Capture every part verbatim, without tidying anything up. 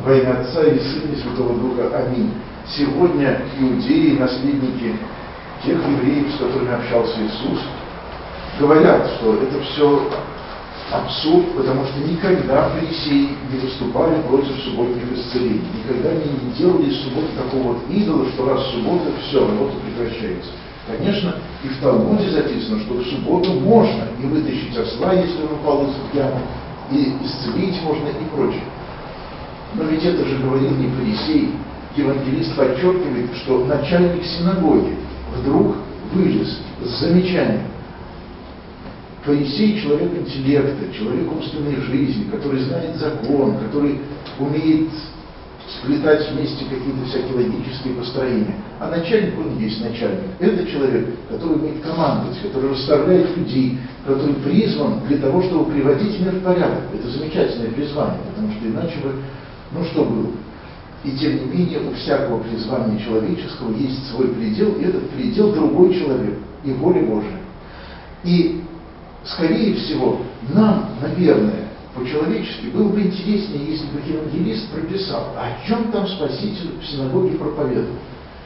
Во имя Отца и Сына и Святого Духа. Аминь. Сегодня иудеи, наследники тех евреев, с которыми общался Иисус, говорят, что это все абсурд, потому что никогда фарисеи не выступали против субботних исцелений. Никогда они не делали из субботы такого вот идола, что раз суббота, все, работа прекращается. Конечно, и в Талмуде записано, что в субботу можно и вытащить осла, если он упал из ямы, и исцелить можно и прочее. Но ведь это же говорил не фарисей. Евангелист подчеркивает, что начальник синагоги вдруг вылез с замечанием. Фарисей — человек интеллекта, человек умственной жизни, который знает закон, который умеет сплетать вместе какие-то всякие логические построения. А начальник, он есть начальник. Это человек, который умеет командовать, который расставляет людей, который призван для того, чтобы приводить мир в порядок. Это замечательное призвание, потому что иначе бы, ну что было? И тем не менее, у всякого призвания человеческого есть свой предел, и этот предел другой человек, и воля Божия. И, скорее всего, нам, наверное, по-человечески было бы интереснее, если бы евангелист прописал, о чем там Спаситель в синагоге проповедовал.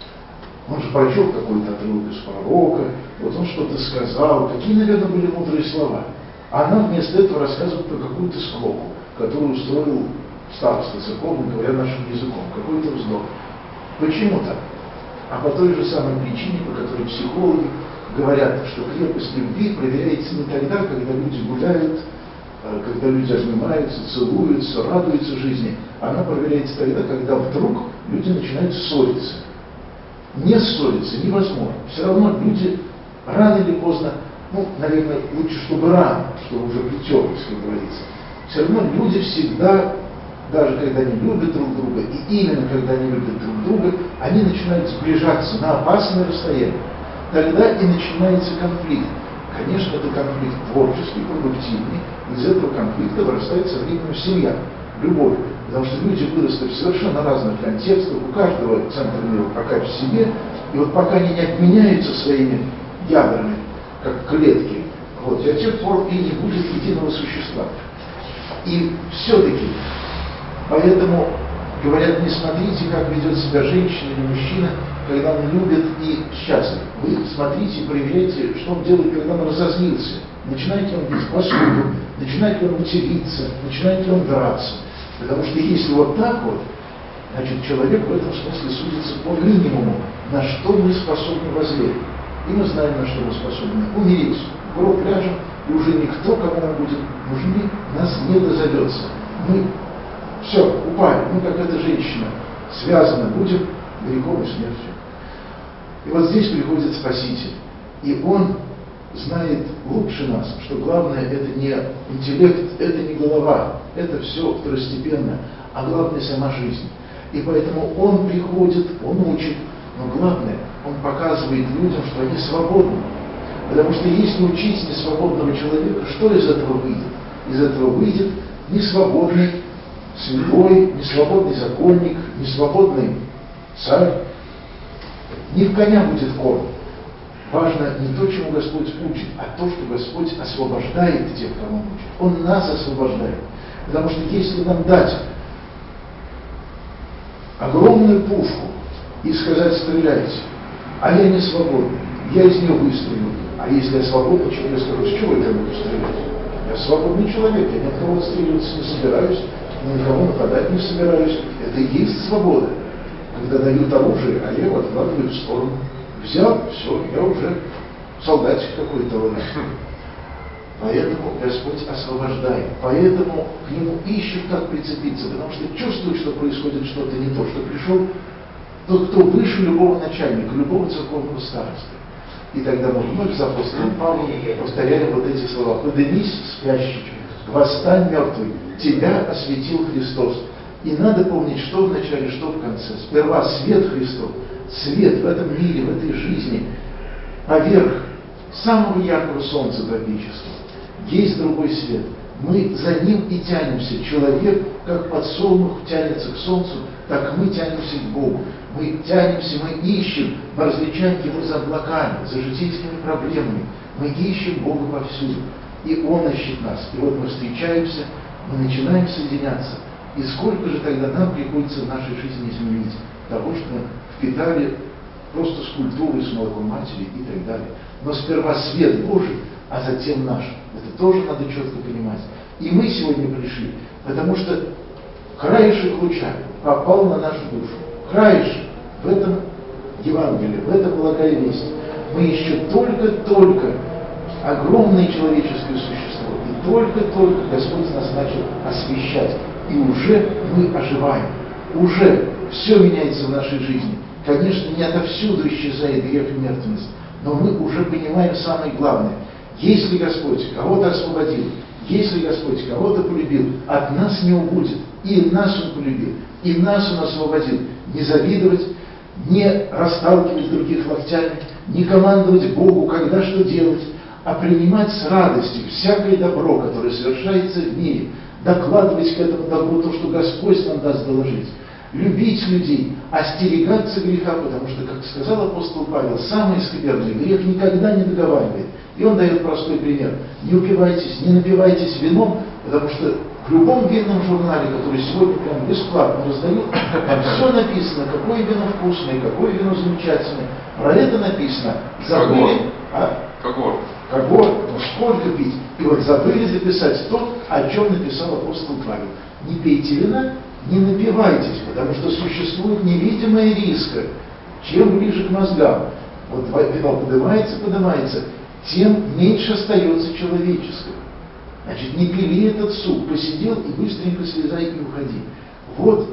Он же прочел какой-то отрывок из пророка, вот он что-то сказал, какие, наверное, были мудрые слова. А нам вместо этого рассказывают про какую-то склоку, которую устроил староста церковный, говоря нашим языком. Какой-то вздох. Почему так? А по той же самой причине, по которой психологи говорят, что крепость любви проверяется не тогда, когда люди гуляют, когда люди обнимаются, целуются, радуются жизни. Она проверяется тогда, когда вдруг люди начинают ссориться. Не ссориться невозможно. Все равно люди рано или поздно, ну, наверное, лучше, чтобы рано, чтобы уже притерлось, как говорится. Все равно люди всегда, даже когда они любят друг друга, и именно когда они любят друг друга, они начинают сближаться на опасное расстояние. Тогда и начинается конфликт. Конечно, это конфликт творческий, продуктивный. Из этого конфликта вырастает со временем семья, любовь. Потому что люди выросли в совершенно разных контекстах, у каждого центр мира пока в себе, и вот пока они не обменяются своими ядрами, как клетки, вот, до тех пор и не будет единого существа. И все-таки, поэтому говорят, не смотрите, как ведет себя женщина или мужчина, когда он любит и счастлив. Вы смотрите и проверяйте, что он делает, когда он разозлился. Начинает ли он бить посуду, начинает ли он материться, начинает ли он драться. Потому что если вот так вот, значит, человек в этом смысле судится по минимуму, на что мы способны возле. И мы знаем, на что мы способны. Умереть, в гроб ляжем, и уже никто, кому нам будет нужны, нас не дозовется. Мы все, упали, мы как эта женщина, связаны будем грехом и смертью. И вот здесь приходит Спаситель. И Он знает лучше нас, что главное это не интеллект, это не голова, это все второстепенно, а главное сама жизнь. И поэтому Он приходит, Он учит, но главное, Он показывает людям, что они свободны. Потому что если учить несвободного человека, что из этого выйдет? Из этого выйдет несвободный святой, несвободный законник, несвободный царь. Не в коня будет корм. Важно не то, чему Господь учит, а то, что Господь освобождает тех, кому Он учит. Он нас освобождает. Потому что если нам дать огромную пушку и сказать «стреляйте», а я не свободный, я из нее выстрелю. А если я свободный человек, я скажу, с чего я буду стрелять? Я свободный человек, я ни от кого отстреливаться не собираюсь, ни на кого нападать не собираюсь. Это и есть свобода. Когда дают оружие, а я его откладываю в сторону. Взял, все, я уже солдатик какой-то. Поэтому Господь освобождает. Поэтому к Нему ищут, как прицепиться, потому что чувствует, что происходит что-то не то, что пришел тот, кто выше любого начальника, любого церковного староста. И тогда мы вновь с апостолом Павлом повторяем вот эти слова. «Подымись, спящий, восстань, мертвый, тебя осветил Христос». И надо помнить, что в начале, что в конце. Сперва свет Христов, свет в этом мире, в этой жизни, поверх самого яркого солнца тропического. Есть другой свет. Мы за ним и тянемся. Человек, как подсолнух тянется к солнцу, так мы тянемся к Богу. Мы тянемся, мы ищем, мы различаем Его за облаками, за житейскими проблемами. Мы ищем Бога повсюду. И Он ищет нас. И вот мы встречаемся, мы начинаем соединяться. И сколько же тогда нам приходится в нашей жизни изменить того, что мы впитали просто с культурой, с молоком матери и так далее. Но сперва свет Божий, а затем наш. Это тоже надо четко понимать. И мы сегодня пришли, потому что краешек луча попал на нашу душу. Краешек в этом Евангелии, в этом благая весть. Мы еще только-только огромное человеческое существо. И только-только Господь нас начал освещать. И уже мы оживаем. Уже все меняется в нашей жизни. Конечно, не отовсюду исчезает грех и мертвенность. Но мы уже понимаем самое главное. Если Господь кого-то освободил, если Господь кого-то полюбил, от нас не убудет. И нас Он полюбил, и нас Он освободил. Не завидовать, не расталкивать других локтями, не командовать Богу, когда что делать, а принимать с радостью всякое добро, которое совершается в мире, докладывать к этому добру то, что Господь нам даст доложить. Любить людей, остерегаться греха, потому что, как сказал апостол Павел, самый скверный грех никогда не договаривает. И он дает простой пример. Не упивайтесь, не напивайтесь вином, потому что в любом винном журнале, который сегодня прям бесплатно раздают, там все написано, какое вино вкусное, какое вино замечательное. Про это написано. Забыли... А? Когорт. Когорт, ну сколько пить? И вот забыли записать то, о чем написал апостол Павел. Не пейте вина, не напивайтесь, потому что существует невидимая риска. Чем ближе к мозгам, вот вино поднимается, поднимается, тем меньше остается человеческого. Значит, не пили этот суп, посидел и быстренько слезай и уходи. Вот,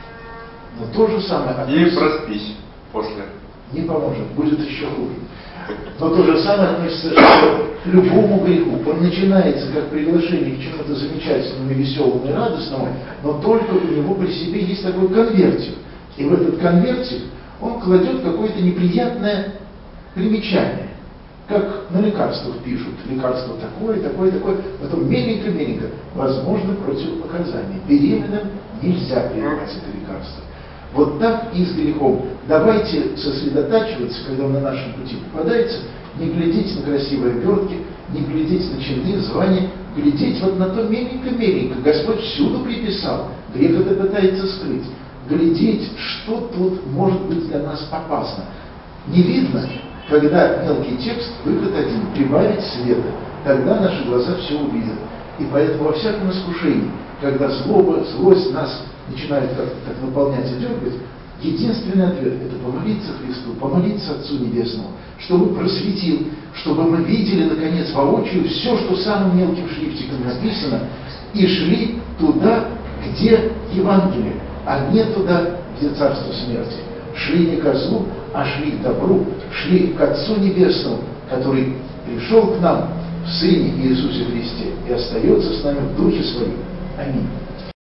но то же самое... Или проспись после. Не поможет, будет еще хуже. Но то же самое относится к любому греху. Он начинается как приглашение к чему-то замечательному, веселому и растосному, но только у него при себе есть такой конвертик. И в этот конвертик он кладет какое-то неприятное примечание. Как на лекарствах пишут, лекарство такое, такое, такое, потом меленько-меленько, возможно, противопоказания. Беременным нельзя принимать это лекарство. Вот так и с грехом. Давайте сосредотачиваться, когда он на нашем пути попадается, не глядеть на красивые обертки, не глядеть на чины, звания, глядеть вот на то меленько-меленько. Господь всюду приписал, грех это пытается скрыть. Глядеть, что тут может быть для нас опасно. Не видно, когда мелкий текст, выход один, прибавить света, тогда наши глаза все увидят. И поэтому во всяком искушении, когда злоба, злость нас начинает как-то так наполнять и дергать, единственный ответ – это помолиться Христу, помолиться Отцу Небесному, чтобы просветил, чтобы мы видели, наконец, воочию все, что самым мелким шрифтиком написано, и шли туда, где Евангелие, а не туда, где Царство смерти. Шли не ко злу, а шли к добру, шли к Отцу Небесному, который пришел к нам в Сыне Иисусе Христе и остается с нами в Духе Своем. Аминь.